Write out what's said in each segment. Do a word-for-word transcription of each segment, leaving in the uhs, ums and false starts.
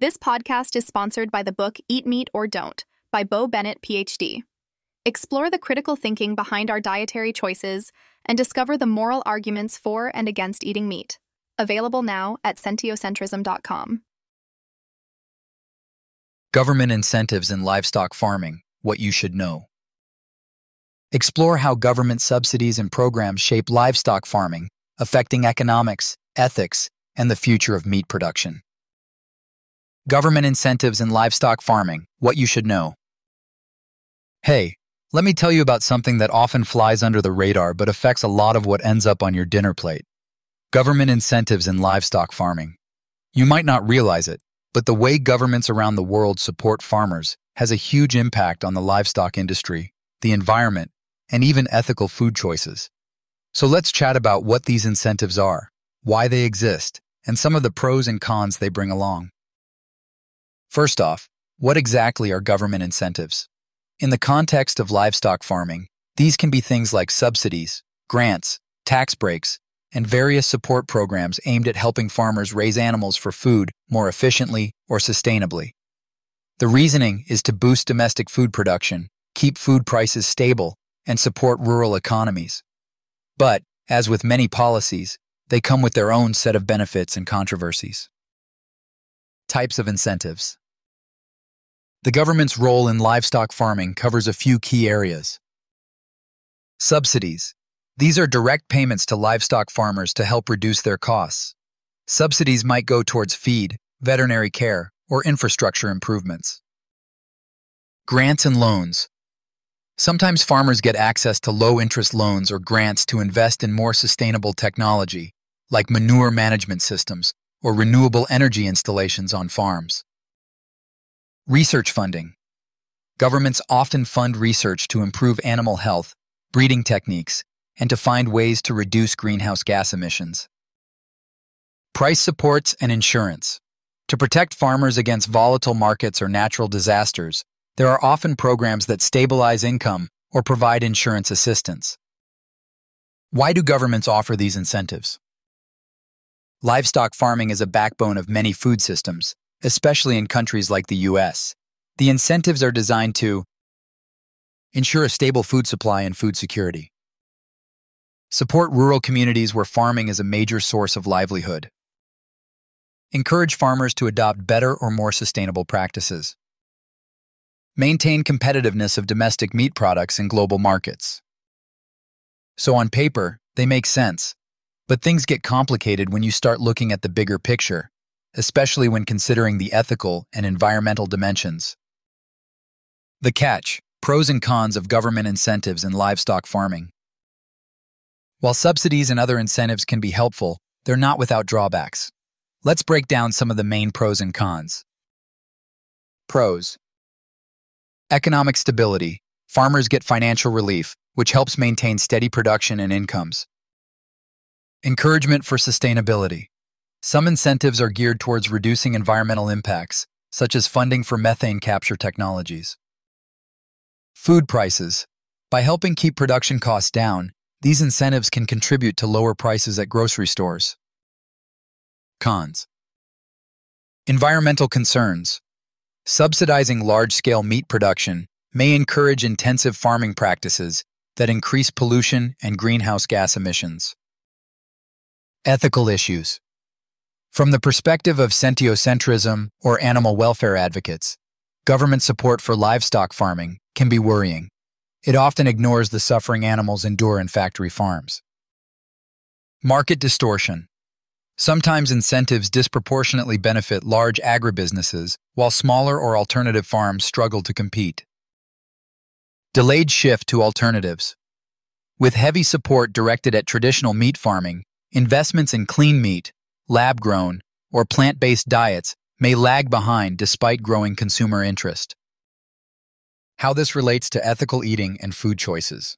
This podcast is sponsored by the book Eat Meat or Don't by Bo Bennett, P H D. Explore the critical thinking behind our dietary choices and discover the moral arguments for and against eating meat. Available now at sentiocentrism dot com. Government incentives in livestock farming, what you should know. Explore how government subsidies and programs shape livestock farming, affecting economics, ethics, and the future of meat production. Government incentives in livestock farming, what you should know. Hey, let me tell you about something that often flies under the radar but affects a lot of what ends up on your dinner plate. Government incentives in livestock farming. You might not realize it, but the way governments around the world support farmers has a huge impact on the livestock industry, the environment, and even ethical food choices. So let's chat about what these incentives are, why they exist, and some of the pros and cons they bring along. First off, what exactly are government incentives? In the context of livestock farming, these can be things like subsidies, grants, tax breaks, and various support programs aimed at helping farmers raise animals for food more efficiently or sustainably. The reasoning is to boost domestic food production, keep food prices stable, and support rural economies. But, as with many policies, they come with their own set of benefits and controversies. Types of incentives. The government's role in livestock farming covers a few key areas. Subsidies. These are direct payments to livestock farmers to help reduce their costs. Subsidies might go towards feed, veterinary care, or infrastructure improvements. Grants and loans. Sometimes farmers get access to low-interest loans or grants to invest in more sustainable technology, like manure management systems or renewable energy installations on farms. Research funding. Governments often fund research to improve animal health, breeding techniques, and to find ways to reduce greenhouse gas emissions. Price supports and insurance. To protect farmers against volatile markets or natural disasters, there are often programs that stabilize income or provide insurance assistance. Why do governments offer these incentives? Livestock farming is a backbone of many food systems, especially in countries like the U S. The incentives are designed to ensure a stable food supply and food security, support rural communities where farming is a major source of livelihood, encourage farmers to adopt better or more sustainable practices, maintain competitiveness of domestic meat products in global markets. So on paper, they make sense, but things get complicated when you start looking at the bigger picture, especially when considering the ethical and environmental dimensions. The catch: pros and cons of government incentives in livestock farming. While subsidies and other incentives can be helpful, they're not without drawbacks. Let's break down some of the main pros and cons. Pros. Economic stability. Farmers get financial relief, which helps maintain steady production and incomes. Encouragement for sustainability. Some incentives are geared towards reducing environmental impacts, such as funding for methane capture technologies. Food prices. By helping keep production costs down, these incentives can contribute to lower prices at grocery stores. Cons. Environmental concerns. Subsidizing large-scale meat production may encourage intensive farming practices that increase pollution and greenhouse gas emissions. Ethical issues. From the perspective of sentiocentrism or animal welfare advocates, government support for livestock farming can be worrying. It often ignores the suffering animals endure in factory farms. Market distortion. Sometimes incentives disproportionately benefit large agribusinesses, while smaller or alternative farms struggle to compete. Delayed shift to alternatives. With heavy support directed at traditional meat farming, investments in clean meat, lab-grown, or plant-based diets may lag behind despite growing consumer interest. How this relates to ethical eating and food choices.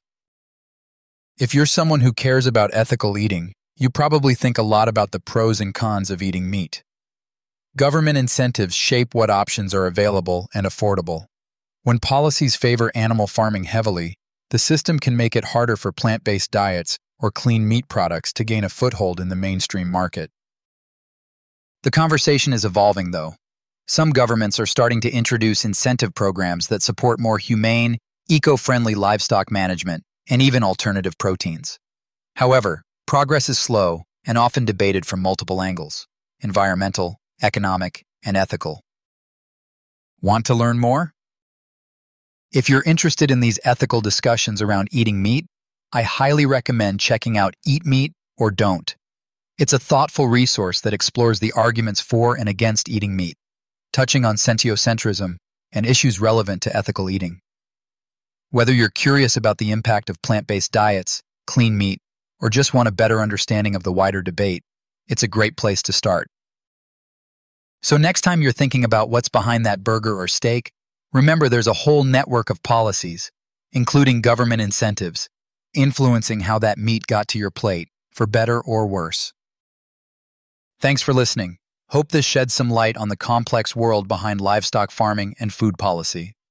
If you're someone who cares about ethical eating, you probably think a lot about the pros and cons of eating meat. Government incentives shape what options are available and affordable. When policies favor animal farming heavily, the system can make it harder for plant-based diets or clean meat products to gain a foothold in the mainstream market. The conversation is evolving, though. Some governments are starting to introduce incentive programs that support more humane, eco-friendly livestock management and even alternative proteins. However, progress is slow and often debated from multiple angles: environmental, economic, and ethical. Want to learn more? If you're interested in these ethical discussions around eating meat, I highly recommend checking out Eat Meat or Don't. It's a thoughtful resource that explores the arguments for and against eating meat, touching on sentiocentrism and issues relevant to ethical eating. Whether you're curious about the impact of plant-based diets, clean meat, or just want a better understanding of the wider debate, it's a great place to start. So next time you're thinking about what's behind that burger or steak, remember there's a whole network of policies, including government incentives, influencing how that meat got to your plate, for better or worse. Thanks for listening. Hope this sheds some light on the complex world behind livestock farming and food policy.